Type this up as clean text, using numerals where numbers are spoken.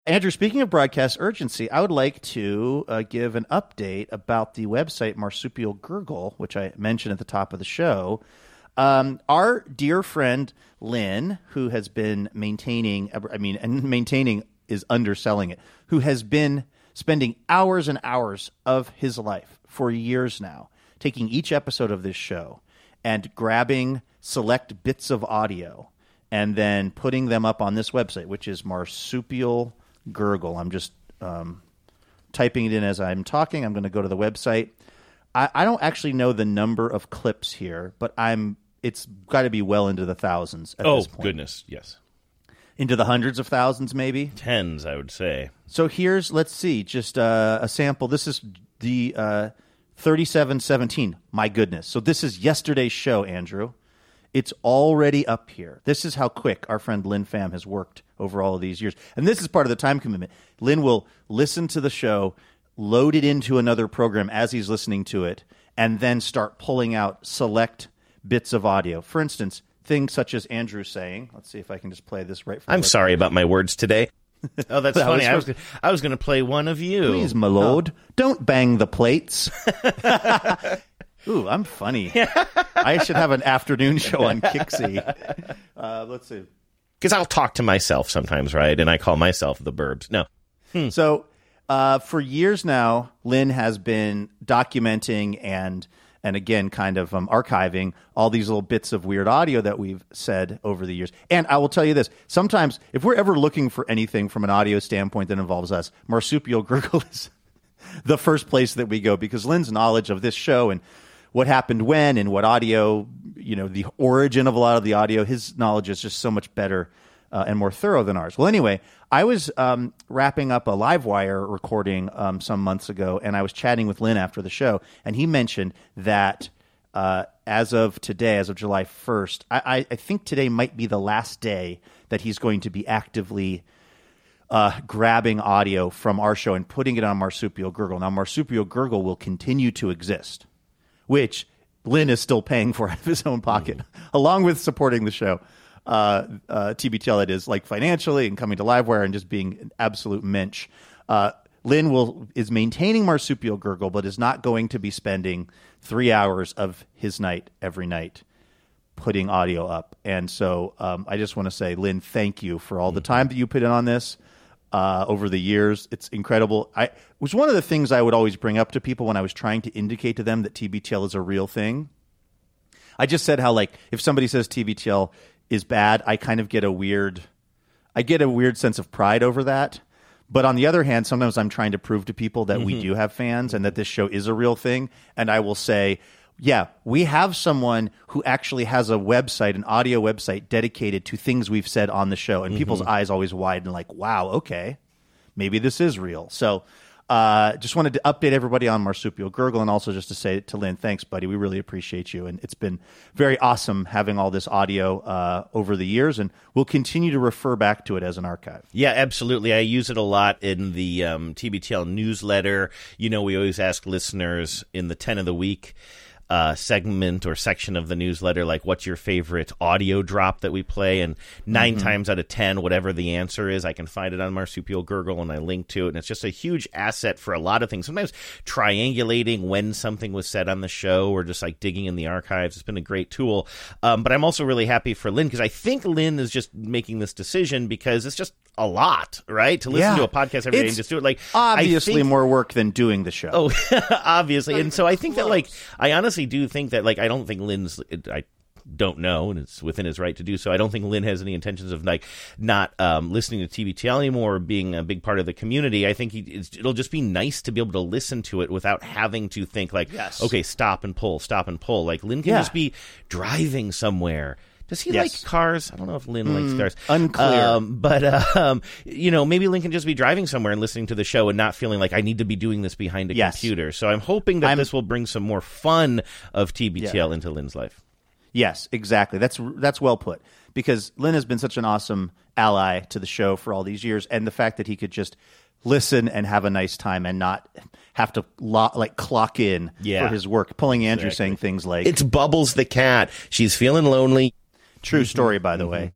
Andrew, speaking of broadcast urgency, I would like to give an update about the website Marsupial Gurgle, which I mentioned at the top of the show. Our dear friend Lynn, who has been maintaining is underselling it, who has been spending hours and hours of his life for years now, taking each episode of this show and grabbing select bits of audio and then putting them up on this website, which is Marsupial Gurgle. I'm just typing it in as I'm talking. I'm going to go to the website. I don't actually know the number of clips here, but it's got to be well into the thousands at this point. Oh, goodness, yes. Into the hundreds of thousands, maybe? Tens, I would say. So let's see, just a sample. This is the 3717. My goodness. So this is yesterday's show, Andrew. It's already up here. This is how quick our friend Lynn Pham has worked over all of these years. And this is part of the time commitment. Lynn will listen to the show, load it into another program as he's listening to it, and then start pulling out select bits of audio. For instance, things such as Andrew saying, let's see if I can just play this right from I'm sorry about my words today. Oh, that's funny. I was going to play one of you. Please, my lord, don't bang the plates. Ooh, I'm funny. I should have an afternoon show on Kixie. Let's see. Because I'll talk to myself sometimes, right? And I call myself the Burbs. No. So for years now, Lynn has been documenting and again, kind of archiving all these little bits of weird audio that we've said over the years. And I will tell you this. Sometimes, if we're ever looking for anything from an audio standpoint that involves us, Marsupial Gurgle is the first place that we go, because Lynn's knowledge of this show and what happened when and what audio, the origin of a lot of the audio, his knowledge is just so much better and more thorough than ours. Well, anyway, I was wrapping up a Livewire recording some months ago, and I was chatting with Lynn after the show, and he mentioned that as of today, as of July 1st, I think today might be the last day that he's going to be actively grabbing audio from our show and putting it on Marsupial Gurgle. Now, Marsupial Gurgle will continue to exist, which Lynn is still paying for out of his own pocket, along with supporting the show. TBTL, it is, like financially and coming to Livewire and just being an absolute mensch. Lynn is maintaining Marsupial Gurgle, but is not going to be spending 3 hours of his night every night putting audio up. And so I just want to say, Lynn, thank you for all the time that you put in on this over the years. It's incredible. It was one of the things I would always bring up to people when I was trying to indicate to them that TBTL is a real thing. I just said how, like, if somebody says TBTL is bad, I kind of get a weird sense of pride over that. But on the other hand, sometimes I'm trying to prove to people that we do have fans and that this show is a real thing. And I will say, yeah, we have someone who actually has a website, an audio website dedicated to things we've said on the show. And people's eyes always widen like, wow, okay, maybe this is real. So just wanted to update everybody on Marsupial Gurgle, and also just to say to Lynn, thanks, buddy. We really appreciate you. And it's been very awesome having all this audio over the years, and we'll continue to refer back to it as an archive. Yeah, absolutely. I use it a lot in the TBTL newsletter. We always ask listeners in the 10 of the week segment or section of the newsletter, like, what's your favorite audio drop that we play? And 9 times out of 10, whatever the answer is, I can find it on Marsupial Gurgle and I link to it. And it's just a huge asset for a lot of things. Sometimes triangulating when something was said on the show or just like digging in the archives. It's been a great tool. But I'm also really happy for Lynn, because I think Lynn is just making this decision because it's just a lot, right? To listen to a podcast every day and just do it. Like, obviously more work than doing the show. Oh, obviously. And so I think that, like, I honestly do think that, like, I don't think I don't know, and it's within his right to do so. I don't think Lynn has any intentions of, like, not listening to TBTL anymore or being a big part of the community. I think it'll just be nice to be able to listen to it without having to think, like, okay, stop and pull. Like, Lynn can just be driving somewhere. Does he like cars? I don't know if Lynn likes cars. Unclear. But maybe Lynn can just be driving somewhere and listening to the show and not feeling like I need to be doing this behind a computer. So I'm hoping that this will bring some more fun of TBTL into Lynn's life. Yes, exactly. That's well put, because Lynn has been such an awesome ally to the show for all these years, and the fact that he could just listen and have a nice time and not have to clock in for his work. Pulling Andrew saying things like, "It's Bubbles the cat. She's feeling lonely." True story, by the way.